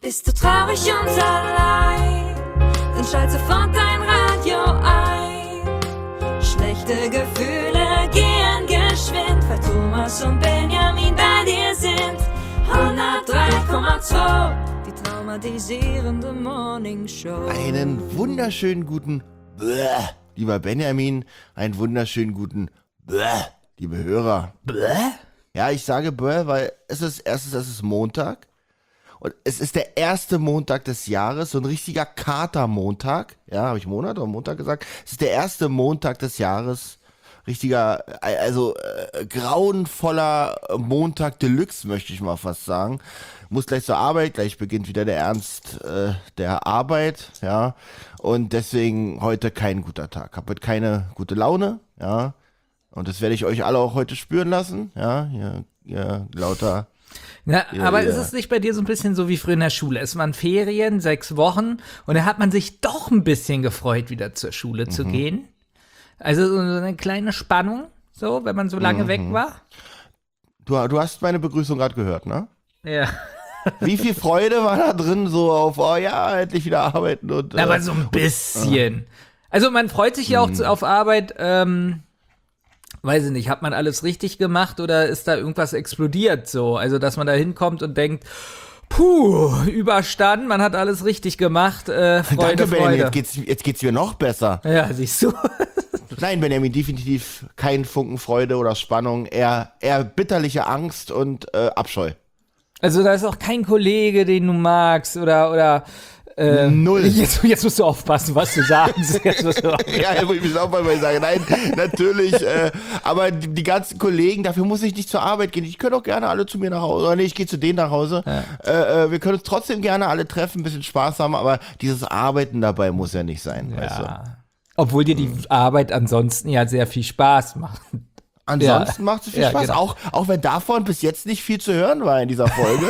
Bist du traurig und allein, dann schalt sofort dein Radio ein. Schlechte Gefühle gehen geschwind, weil Thomas und Benjamin bei dir sind. 103,2, die traumatisierende Morningshow. Einen wunderschönen guten lieber Benjamin, einen wunderschönen guten liebe Hörer. Ja, ich sage weil es ist Montag. Und es ist der erste Montag des Jahres, so ein richtiger Katermontag. Ja, habe ich Monat oder Montag gesagt? Es ist der erste Montag des Jahres. Richtiger, grauenvoller Montag Deluxe, möchte ich mal fast sagen. Muss gleich zur Arbeit, gleich beginnt wieder der Ernst der Arbeit, ja. Und deswegen heute kein guter Tag. Hab heute keine gute Laune, ja. Und das werde ich euch alle auch heute spüren lassen, ja. Hier lauter. Ja, aber ist es nicht bei dir so ein bisschen so wie früher in der Schule? Es waren Ferien, 6 Wochen und da hat man sich doch ein bisschen gefreut, wieder zur Schule zu gehen. Also so eine kleine Spannung, so, wenn man so lange weg war. Du hast meine Begrüßung gerade gehört, ne? Ja. Wie viel Freude war da drin, so auf, oh ja, endlich wieder arbeiten und. Aber so ein bisschen. Also man freut sich ja auch auf Arbeit, weiß ich nicht, hat man alles richtig gemacht oder ist da irgendwas explodiert so? Also, dass man da hinkommt und denkt, überstanden, man hat alles richtig gemacht, Freude, Danke, Benjamin, Freude. jetzt geht's mir noch besser. Ja, siehst du. Nein, Benjamin, definitiv kein Funken Freude oder Spannung, eher bitterliche Angst und Abscheu. Also, da ist auch kein Kollege, den du magst oder Null. Jetzt musst du aufpassen, was du sagst. Ja, ich muss auch mal sagen, nein, natürlich, aber die ganzen Kollegen, dafür muss ich nicht zur Arbeit gehen, die können auch gerne alle zu mir nach Hause, oder nee, ich gehe zu denen nach Hause, wir können uns trotzdem gerne alle treffen, ein bisschen Spaß haben, aber dieses Arbeiten dabei muss ja nicht sein, weißt du. Obwohl dir die Arbeit ansonsten ja sehr viel Spaß macht. Ansonsten macht es viel Spaß, genau. auch wenn davon bis jetzt nicht viel zu hören war in dieser Folge.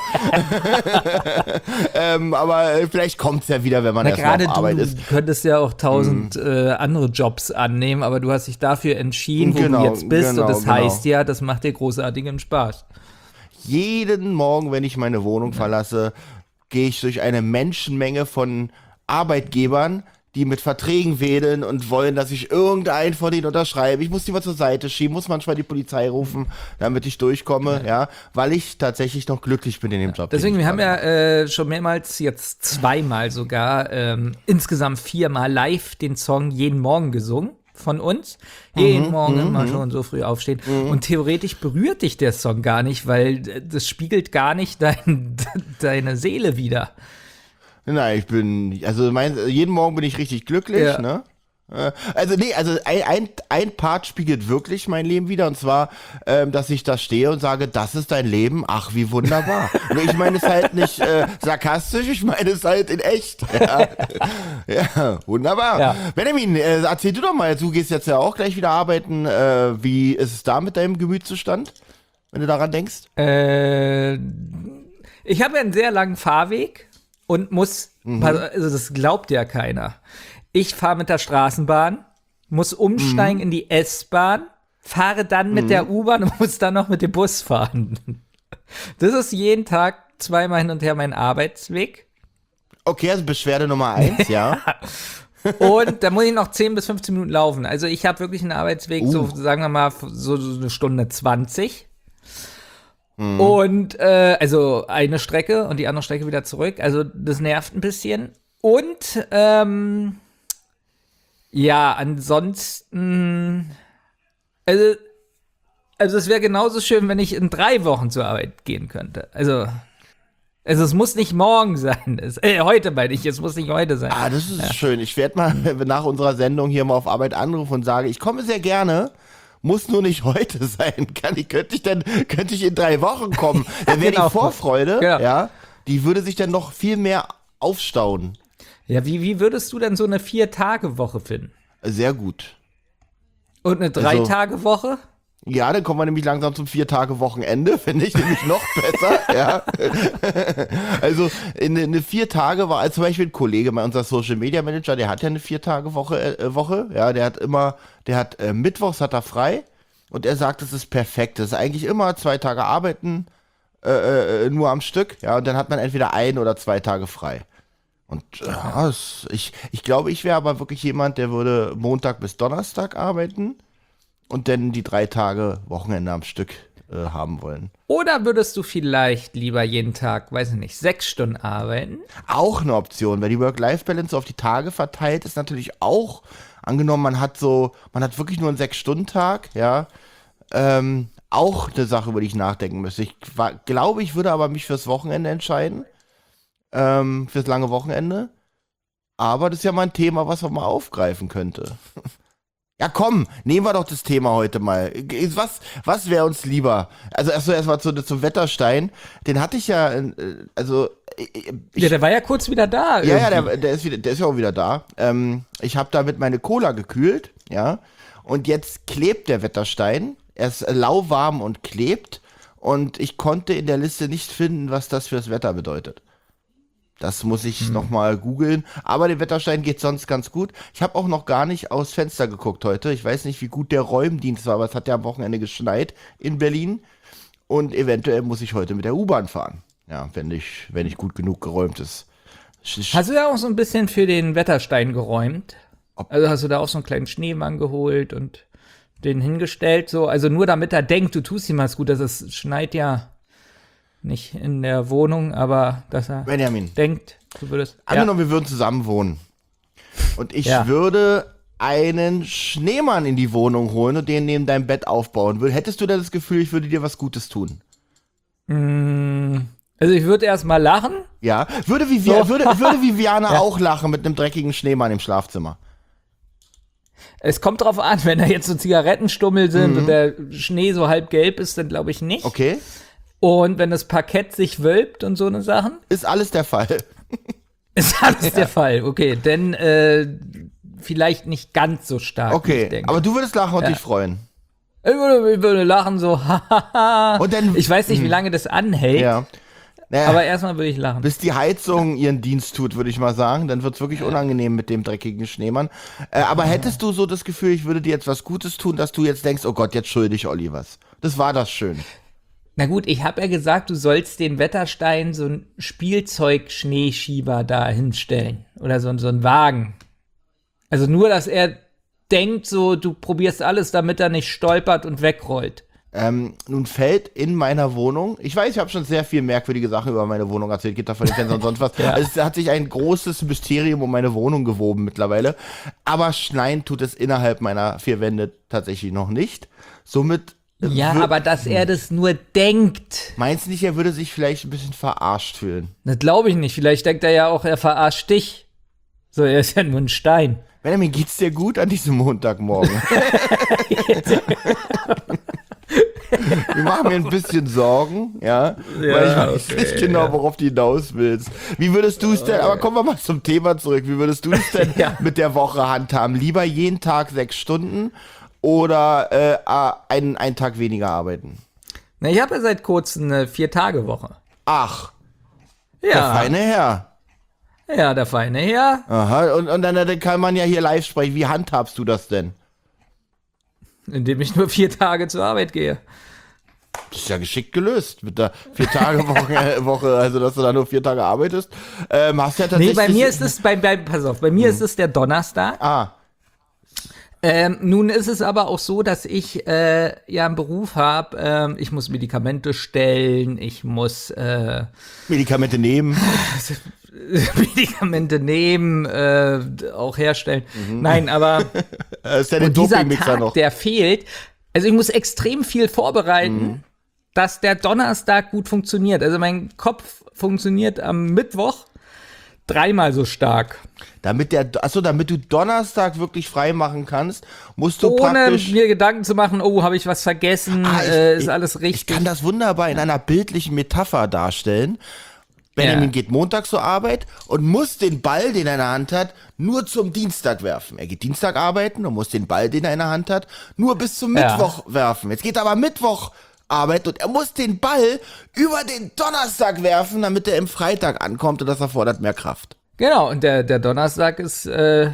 Aber vielleicht kommt es ja wieder, wenn man erstmal auf Arbeit ist. Du könntest ja auch 1000 andere Jobs annehmen, aber du hast dich dafür entschieden, wo du jetzt bist. Und das heißt ja, das macht dir großartigen Spaß. Jeden Morgen, wenn ich meine Wohnung verlasse, gehe ich durch eine Menschenmenge von Arbeitgebern, die mit Verträgen wedeln und wollen, dass ich irgendeinen von denen unterschreibe. Ich muss die mal zur Seite schieben, muss manchmal die Polizei rufen, damit ich durchkomme, ja, weil ich tatsächlich noch glücklich bin in dem Job. Deswegen, wir haben ja schon mehrmals, jetzt 2-mal sogar, insgesamt 4-mal live den Song Jeden Morgen gesungen von uns. Jeden Morgen immer schon so früh aufstehen. Und theoretisch berührt dich der Song gar nicht, weil das spiegelt gar nicht deine Seele wider. Nein, jeden Morgen bin ich richtig glücklich, ne? Also ein Part spiegelt wirklich mein Leben wider, und zwar, dass ich da stehe und sage, das ist dein Leben, ach, wie wunderbar. Und ich meine es halt nicht sarkastisch, ich meine es halt in echt. Ja, wunderbar. Ja. Benjamin, erzähl du doch mal, du gehst jetzt ja auch gleich wieder arbeiten, wie ist es da mit deinem Gemütszustand, wenn du daran denkst? Ich habe ja einen sehr langen Fahrweg. Und muss, also das glaubt ja keiner. Ich fahre mit der Straßenbahn, muss umsteigen in die S-Bahn, fahre dann mit der U-Bahn und muss dann noch mit dem Bus fahren. Das ist jeden Tag 2-mal hin und her mein Arbeitsweg. Okay, also Beschwerde Nummer 1, ja. Und da muss ich noch 10 bis 15 Minuten laufen. Also ich habe wirklich einen Arbeitsweg, so sagen wir mal, so eine Stunde 20. Und also eine Strecke und die andere Strecke wieder zurück. Also das nervt ein bisschen. Und ja, ansonsten also es wäre genauso schön, wenn ich in 3 Wochen zur Arbeit gehen könnte. Also es muss nicht morgen sein. Heute meine ich, es muss nicht heute sein. Ah, das ist schön. Ich werde mal nach unserer Sendung hier mal auf Arbeit anrufen und sage, ich komme sehr gerne. Muss nur nicht heute sein. Könnte ich in 3 Wochen kommen. Dann wäre die Vorfreude, ja, die würde sich dann noch viel mehr aufstauen. Ja, wie würdest du denn so eine 4-Tage-Woche finden? Sehr gut. Und eine 3-Tage-Woche? Ja, dann kommen wir nämlich langsam zum 4-Tage-Wochenende, finde ich nämlich noch besser, ja. Also, eine 4 Tage war, als zum Beispiel ein Kollege, unser Social Media Manager, der hat ja eine 4-Tage-Woche, ja, der hat mittwochs hat er frei und er sagt, das ist perfekt, das ist eigentlich immer 2 Tage arbeiten, nur am Stück, ja, und dann hat man entweder 1 oder 2 Tage frei. Und ich glaube, ich wäre aber wirklich jemand, der würde Montag bis Donnerstag arbeiten und dann die 3 Tage Wochenende am Stück haben wollen. Oder würdest du vielleicht lieber jeden Tag, weiß ich nicht, 6 Stunden arbeiten? Auch eine Option, weil die Work-Life-Balance so auf die Tage verteilt ist natürlich auch, angenommen, man hat wirklich nur einen 6-Stunden-Tag, ja, auch eine Sache, über die ich nachdenken müsste. Ich glaube, ich würde aber mich fürs Wochenende entscheiden, fürs lange Wochenende, aber das ist ja mal ein Thema, was man mal aufgreifen könnte. Ja, komm, nehmen wir doch das Thema heute mal. Was wäre uns lieber? Also erstmal zum Wetterstein. Den hatte ich ja, Ja, der war ja kurz wieder da. ja, der ist ja auch wieder da. Ich habe damit meine Cola gekühlt, ja. Und jetzt klebt der Wetterstein. Er ist lauwarm und klebt. Und ich konnte in der Liste nicht finden, was das fürs Wetter bedeutet. Das muss ich nochmal googeln. Aber dem Wetterstein geht sonst ganz gut. Ich habe auch noch gar nicht aus Fenster geguckt heute. Ich weiß nicht, wie gut der Räumdienst war, aber es hat ja am Wochenende geschneit in Berlin. Und eventuell muss ich heute mit der U-Bahn fahren. Ja, wenn nicht gut genug geräumt ist. Hast du ja auch so ein bisschen für den Wetterstein geräumt? Also hast du da auch so einen kleinen Schneemann geholt und den hingestellt, so, also nur damit er denkt, du tust ihm was Gutes. Es schneit ja nicht in der Wohnung, aber dass er Benjamin, denkt, du würdest. angenommen, wir würden zusammen wohnen. Und ich würde einen Schneemann in die Wohnung holen und den neben deinem Bett aufbauen. Hättest du da das Gefühl, ich würde dir was Gutes tun? Also ich würde erst mal lachen. Ja. Würde Viviane auch lachen mit einem dreckigen Schneemann im Schlafzimmer? Es kommt drauf an, wenn da jetzt so Zigarettenstummel sind und der Schnee so halb gelb ist, dann glaube ich nicht. Okay. Und wenn das Parkett sich wölbt und so eine Sachen? Ist alles der Fall. Ist alles der Fall, okay. Denn vielleicht nicht ganz so stark, wie ich Okay, denke. aber du würdest lachen und dich freuen. Ich würde lachen so, hahaha. Und dann, Ich weiß nicht, wie lange das anhält, ja. Naja, aber erstmal würde ich lachen. bis die Heizung ihren Dienst tut, würde ich mal sagen. Dann wird es wirklich unangenehm mit dem dreckigen Schneemann. Aber hättest du so das Gefühl, ich würde dir jetzt was Gutes tun, dass du jetzt denkst, oh Gott, jetzt schulde ich Olli was. Das war das schön. Na gut, ich habe ja gesagt, du sollst den Wetterstein so ein Spielzeug-Schneeschieber da hinstellen. Oder so ein Wagen. Also nur, dass er denkt so, du probierst alles, damit er nicht stolpert und wegrollt. Nun fällt in meiner Wohnung, ich weiß, ich habe schon sehr viel merkwürdige Sachen über meine Wohnung erzählt, Gitter von den Fenstern und sonst was. Also es hat sich ein großes Mysterium um meine Wohnung gewoben mittlerweile. Aber schneien tut es innerhalb meiner 4 Wände tatsächlich noch nicht. Somit Ja, aber dass er das nur denkt, meinst du nicht, er würde sich vielleicht ein bisschen verarscht fühlen? das glaube ich nicht. Vielleicht denkt er ja auch, er verarscht dich. So, er ist ja nur ein Stein. Benjamin, geht's dir gut an diesem Montagmorgen? Wir machen mir ein bisschen Sorgen, ja, weil ich weiß nicht genau, worauf du hinaus willst. Wie würdest du es denn, aber kommen wir mal zum Thema zurück, wie würdest du es denn mit der Woche handhaben? Lieber jeden Tag 6 Stunden oder einen Tag weniger arbeiten? Na, ich habe ja seit kurzem eine 4-Tage-Woche. Ach, der Ja, feine Herr. ja, der feine Herr. Aha, und dann kann man ja hier live sprechen. Wie handhabst du das denn? Indem ich nur 4 Tage zur Arbeit gehe. Das ist ja geschickt gelöst mit der 4-Tage-Woche, also dass du da nur 4 Tage arbeitest. Hast ja tatsächlich. Nee, bei mir ist es, pass auf, bei mir ist es der Donnerstag. Ah, Nun ist es aber auch so, dass ich ja einen Beruf habe. Ich muss Medikamente stellen, ich muss Medikamente nehmen. Medikamente nehmen, auch herstellen. Nein, aber Ist ja der und dieser Dopingmixer Tag, noch. der fehlt. Also ich muss extrem viel vorbereiten, dass der Donnerstag gut funktioniert. Also mein Kopf funktioniert am Mittwoch 3-mal so stark. Damit du Donnerstag wirklich frei machen kannst, musst du Ohne praktisch. mir Gedanken zu machen, oh, habe ich was vergessen, ist alles Ich richtig. kann das wunderbar in einer bildlichen Metapher darstellen. Benjamin geht montags zur Arbeit und muss den Ball, den er in der Hand hat, nur zum Dienstag werfen. Er geht Dienstag arbeiten und muss den Ball, den er in der Hand hat, nur bis zum Mittwoch werfen. Jetzt geht aber Mittwoch arbeiten und er muss den Ball über den Donnerstag werfen, damit er im Freitag ankommt und das erfordert mehr Kraft. Genau, und der Donnerstag ist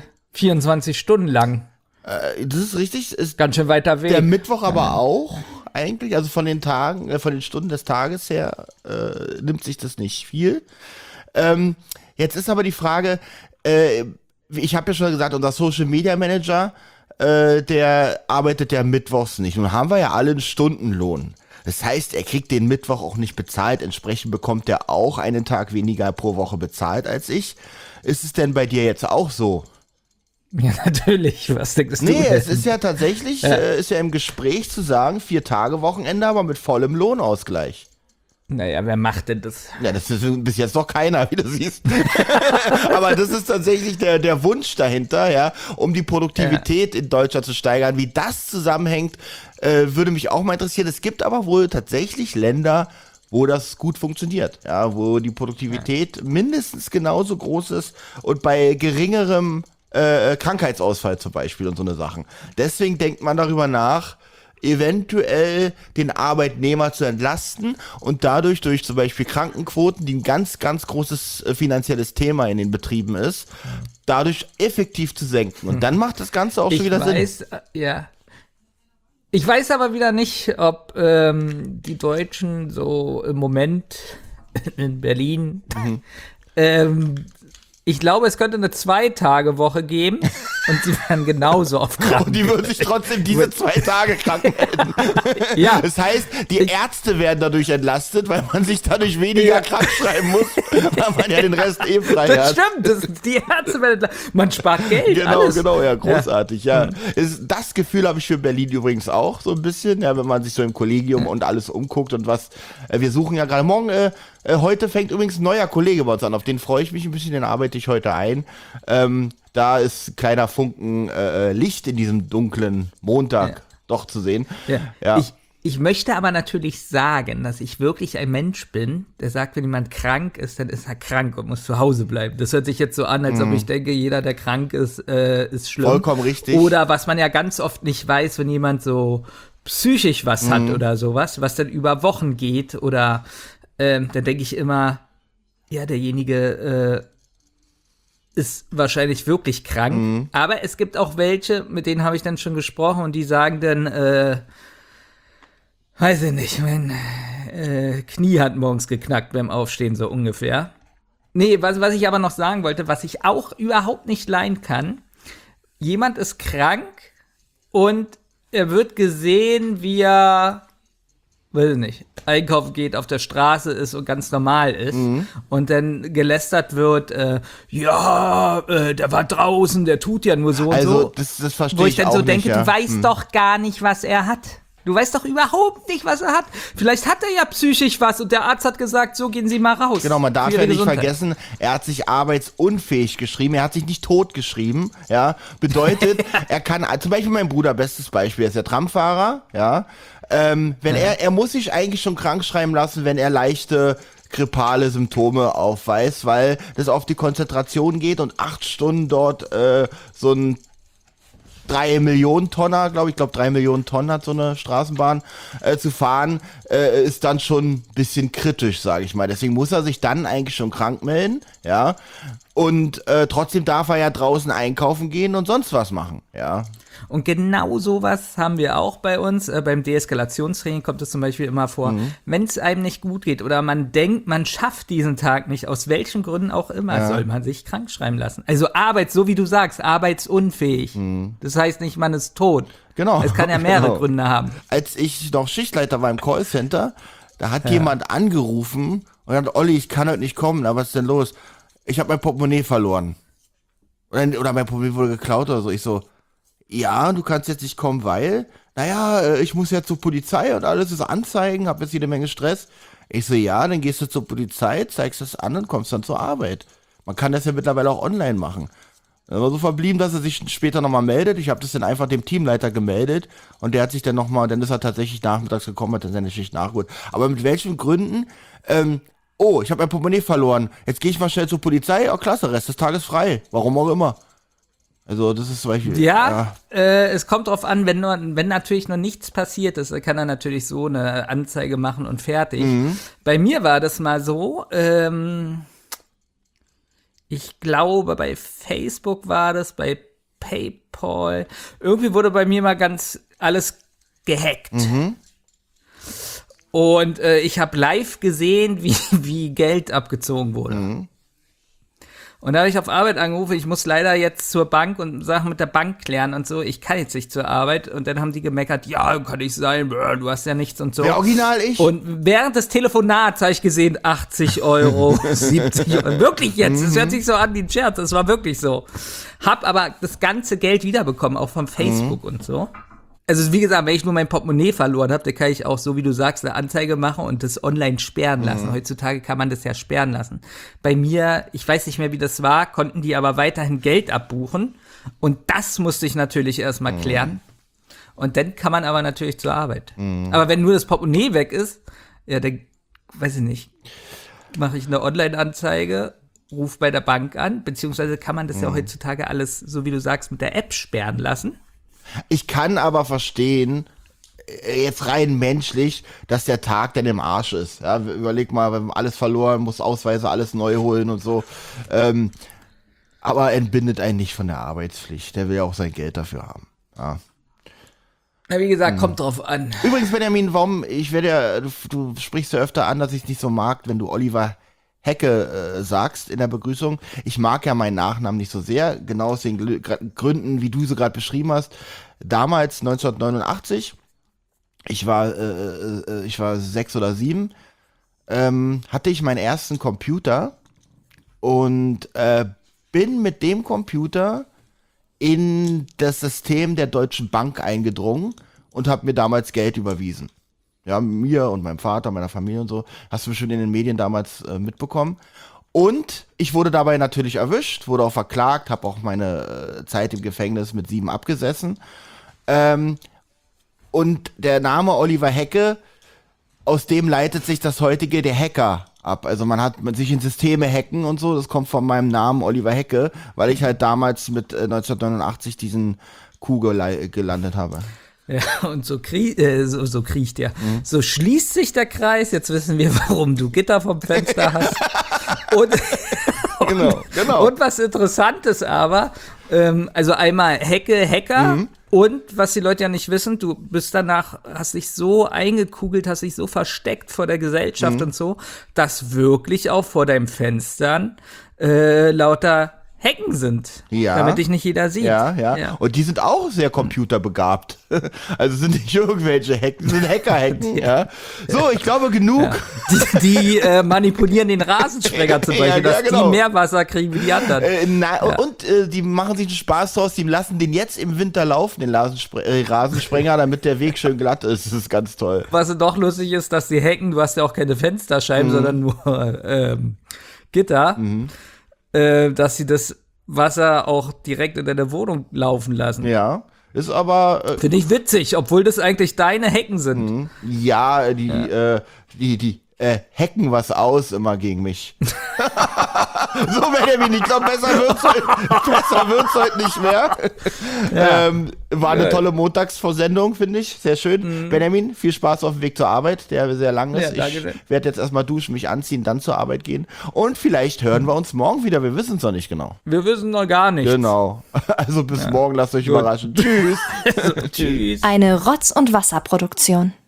24 Stunden lang. Das ist richtig. Ist Ganz schön weiter Weg. der Mittwoch aber auch eigentlich. Also von den Tagen, von den Stunden des Tages her nimmt sich das nicht viel. Jetzt ist aber die Frage, ich habe ja schon gesagt, unser Social Media Manager, der arbeitet ja mittwochs nicht. Nun haben wir ja alle einen Stundenlohn. Das heißt, er kriegt den Mittwoch auch nicht bezahlt. Entsprechend bekommt er auch einen Tag weniger pro Woche bezahlt als ich. Ist es denn bei dir jetzt auch so? Ja, natürlich. Was denkst du? Nee, denn? es ist ja tatsächlich, ist ja im Gespräch zu sagen, 4 Tage Wochenende, aber mit vollem Lohnausgleich. Naja, wer macht denn das? Ja, das ist bis jetzt noch keiner, wie du siehst. Aber das ist tatsächlich der Wunsch dahinter, ja, um die Produktivität in Deutschland zu steigern. Wie das zusammenhängt, würde mich auch mal interessieren. Es gibt aber wohl tatsächlich Länder, wo das gut funktioniert, ja, wo die Produktivität mindestens genauso groß ist und bei geringerem Krankheitsausfall zum Beispiel und so eine Sachen. Deswegen denkt man darüber nach, eventuell den Arbeitnehmer zu entlasten und dadurch durch zum Beispiel Krankenquoten, die ein ganz, ganz großes finanzielles Thema in den Betrieben ist, dadurch effektiv zu senken. Und dann macht das Ganze auch schon wieder Sinn. Ja. Ich weiß aber wieder nicht, ob die Deutschen so im Moment in Berlin ich glaube, es könnte eine 2-Tage-Woche geben und sie werden genauso auf krank. Und die würden sich trotzdem diese 2 Tage krank melden. Ja. Das heißt, die Ärzte werden dadurch entlastet, weil man sich dadurch weniger krank schreiben muss, weil man ja den Rest frei Das hat. stimmt, die Ärzte werden, man spart Geld. Genau, alles. genau, ja, großartig, ja. Das Gefühl habe ich für Berlin übrigens auch so ein bisschen, ja, wenn man sich so im Kollegium und alles umguckt und was, wir suchen ja gerade morgen, heute fängt übrigens ein neuer Kollege bei uns an, auf den freue ich mich ein bisschen, den arbeite ich heute ein. Da ist ein kleiner Funken Licht in diesem dunklen Montag doch zu sehen. Ja. Ich möchte aber natürlich sagen, dass ich wirklich ein Mensch bin, der sagt, wenn jemand krank ist, dann ist er krank und muss zu Hause bleiben. Das hört sich jetzt so an, als ob ich denke, jeder, der krank ist, ist schlimm. Vollkommen richtig. Oder was man ja ganz oft nicht weiß, wenn jemand so psychisch was hat oder sowas, was dann über Wochen geht oder dann denke ich immer, ja, derjenige ist wahrscheinlich wirklich krank. Aber es gibt auch welche, mit denen habe ich dann schon gesprochen und die sagen dann, weiß ich nicht, mein Knie hat morgens geknackt beim Aufstehen, so ungefähr. Nee, was ich aber noch sagen wollte, was ich auch überhaupt nicht leiden kann, jemand ist krank und er wird gesehen, wie er, weiß ich nicht, einkaufen geht, auf der Straße ist und ganz normal ist und dann gelästert wird, der war draußen, der tut ja nur so also, und so. Das verstehe ich auch. Wo ich dann so nicht, denke, ja. du weißt doch gar nicht, was er hat. Du weißt doch überhaupt nicht, was er hat. Vielleicht hat er ja psychisch was und der Arzt hat gesagt, so gehen Sie mal raus. Genau, man darf Für ja Ihre nicht Gesundheit. vergessen, er hat sich arbeitsunfähig geschrieben, er hat sich nicht tot geschrieben, ja. Bedeutet, er kann, zum Beispiel mein Bruder, bestes Beispiel, er ist der Tramfahrer, ja. Wenn er muss sich eigentlich schon krank schreiben lassen, wenn er leichte grippale Symptome aufweist, weil das auf die Konzentration geht und 8 Stunden dort so ein 3 Millionen Tonner, glaube ich, 3 Millionen Tonnen hat so eine Straßenbahn zu fahren, ist dann schon ein bisschen kritisch, sage ich mal. Deswegen muss er sich dann eigentlich schon krank melden, ja. Und trotzdem darf er ja draußen einkaufen gehen und sonst was machen, ja. Und genau sowas haben wir auch bei uns. Beim Deeskalationstraining kommt es zum Beispiel immer vor, wenn es einem nicht gut geht oder man denkt, man schafft diesen Tag nicht, aus welchen Gründen auch immer, soll man sich krank schreiben lassen. Also so wie du sagst, arbeitsunfähig. Das heißt nicht, man ist tot. Genau. Es kann ja mehrere Gründe haben. Als ich noch Schichtleiter war im Callcenter, da hat jemand angerufen und hat, Olli, ich kann heute nicht kommen, aber was ist denn los? Ich habe mein Portemonnaie verloren. Oder mein Portemonnaie wurde geklaut oder so. Ich so, ja, du kannst jetzt nicht kommen, weil, ich muss ja zur Polizei und alles ist anzeigen, hab jetzt jede Menge Stress. Ich so, ja, dann gehst du zur Polizei, zeigst das an und kommst dann zur Arbeit. Man kann das ja mittlerweile auch online machen. Dann war so verblieben, dass er sich später nochmal meldet. Ich habe das dann einfach dem Teamleiter gemeldet und der hat sich dann nochmal, dann ist er tatsächlich nachmittags gekommen, hat dann seine Schicht nachgeholt. Aber mit welchen Gründen? Ich habe mein Portemonnaie verloren. Jetzt gehe ich mal schnell zur Polizei. Oh, klasse, Rest des Tages frei. Warum auch immer. Also das ist zum Beispiel... Es kommt drauf an, wenn natürlich noch nichts passiert ist, kann er natürlich so eine Anzeige machen und fertig. Bei mir war das mal so, ich glaube, bei Facebook war das, bei PayPal. Irgendwie wurde bei mir mal ganz alles gehackt. Und ich habe live gesehen, wie Geld abgezogen wurde. Und da habe ich auf Arbeit angerufen, ich muss leider jetzt zur Bank und Sachen mit der Bank klären und so, ich kann jetzt nicht zur Arbeit. Und dann haben die gemeckert, ja, kann nicht sein, du hast ja nichts und so. Wer original ich? Und während des Telefonats habe ich gesehen, 80 Euro, 70 Euro. Wirklich jetzt, das hört sich so an wie ein Scherz, das war wirklich so. Hab aber das ganze Geld wiederbekommen, auch von Facebook und so. Also wie gesagt, wenn ich nur mein Portemonnaie verloren habe, dann kann ich auch, so wie du sagst, eine Anzeige machen und das online sperren lassen. Heutzutage kann man das ja sperren lassen. Bei mir, ich weiß nicht mehr, wie das war, konnten die aber weiterhin Geld abbuchen. Und das musste ich natürlich erstmal klären. Und dann kann man aber natürlich zur Arbeit. Aber wenn nur das Portemonnaie weg ist, ja, dann, weiß ich nicht, mache ich eine Online-Anzeige, ruf bei der Bank an, beziehungsweise kann man das ja heutzutage alles, so wie du sagst, mit der App sperren lassen. Ich kann aber verstehen, jetzt rein menschlich, dass der Tag dann im Arsch ist. Ja, überleg mal, wenn man alles verloren, muss Ausweise, alles neu holen und so. Aber entbindet einen nicht von der Arbeitspflicht. Der will ja auch sein Geld dafür haben. Ja. Na, wie gesagt, kommt drauf an. Übrigens, Benjamin, du sprichst ja öfter an, dass ich es nicht so mag, wenn du Oliver Hecke sagst in der Begrüßung. Ich mag ja meinen Nachnamen nicht so sehr, genau aus den Gründen, wie du sie gerade beschrieben hast. Damals, 1989, ich war 6 oder 7, hatte ich meinen ersten Computer und bin mit dem Computer in das System der Deutschen Bank eingedrungen und habe mir damals Geld überwiesen. Ja, mir und meinem Vater, meiner Familie und so. Hast du bestimmt in den Medien damals mitbekommen. Und ich wurde dabei natürlich erwischt, wurde auch verklagt, habe auch meine Zeit im Gefängnis mit 7 abgesessen. Und der Name Oliver Hecke, aus dem leitet sich das heutige der Hacker ab. Also man sich in Systeme hacken und so, das kommt von meinem Namen Oliver Hecke, weil ich halt damals mit 1989 diesen Coup gelandet habe. Ja, und so kriecht der. So schließt sich der Kreis. Jetzt wissen wir, warum du Gitter vom Fenster hast. Genau. Und was Interessantes aber, also einmal Hacker und was die Leute ja nicht wissen, du bist danach, hast dich so eingekugelt, hast dich so versteckt vor der Gesellschaft und so, dass wirklich auch vor deinen Fenstern lauter Hecken sind, damit dich nicht jeder sieht. Ja. Und die sind auch sehr computerbegabt. Also sind nicht irgendwelche Hacken, sind Hacker-Hacken. Ja. So, ich glaube genug. Ja. Die manipulieren den Rasensprenger zum Beispiel, dass die mehr Wasser kriegen wie die anderen. Und die machen sich einen Spaß draus, die lassen den jetzt im Winter laufen, den Rasensprenger, damit der Weg schön glatt ist. Das ist ganz toll. Was doch lustig ist, dass die Hacken, du hast ja auch keine Fensterscheiben, sondern nur Gitter. Dass sie das Wasser auch direkt in deine Wohnung laufen lassen. Ja, ist aber... Finde ich witzig, obwohl das eigentlich deine Hecken sind. Ja, die hacken was aus immer gegen mich. So, Benjamin, ich glaube, besser wird's heute nicht mehr. Ja. War eine tolle Montagsvorsendung, finde ich. Sehr schön. Benjamin, viel Spaß auf dem Weg zur Arbeit, der sehr lang ist. Ja, ich werde jetzt erstmal duschen, mich anziehen, dann zur Arbeit gehen. Und vielleicht hören wir uns morgen wieder. Wir wissen es noch nicht genau. Wir wissen noch gar nichts. Genau. Also bis morgen, lasst euch überraschen. Tschüss. Tschüss. Eine Rotz- und Wasserproduktion.